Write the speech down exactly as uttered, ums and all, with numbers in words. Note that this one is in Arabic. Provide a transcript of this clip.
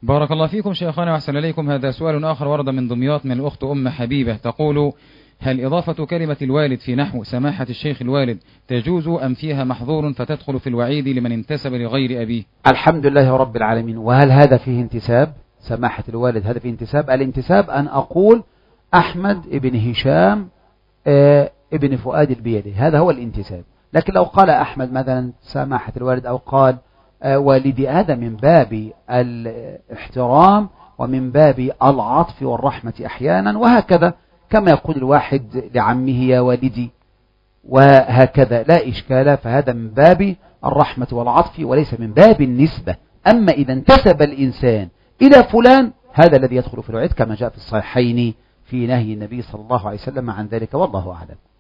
بارك الله فيكم شيخنا وأحسن إليكم. هذا سؤال آخر ورد من دمياط من الأخت أم حبيبة، تقول: هل إضافة كلمة الوالد في نحو سماحة الشيخ الوالد تجوز أم فيها محظور فتدخل في الوعيد لمن انتسب لغير أبيه؟ الحمد لله رب العالمين. وهل هذا فيه انتساب؟ سماحة الوالد هذا فيه انتساب؟ الانتساب أن أقول أحمد ابن هشام اه ابن فؤاد البيلي، هذا هو الانتساب. لكن لو قال أحمد مثلا سماحة الوالد أو قال اه والدي، هذا من باب الاحترام ومن باب العطف والرحمة أحيانا، وهكذا كما يقول الواحد لعمه يا والدي، وهكذا لا إشكال. فهذا من باب الرحمة والعطف وليس من باب النسبة. أما إذا انتسب الإنسان إلى فلان، هذا الذي يدخل في الوعيد كما جاء في الصحيحين في نهي النبي صلى الله عليه وسلم عن ذلك، والله أعلم.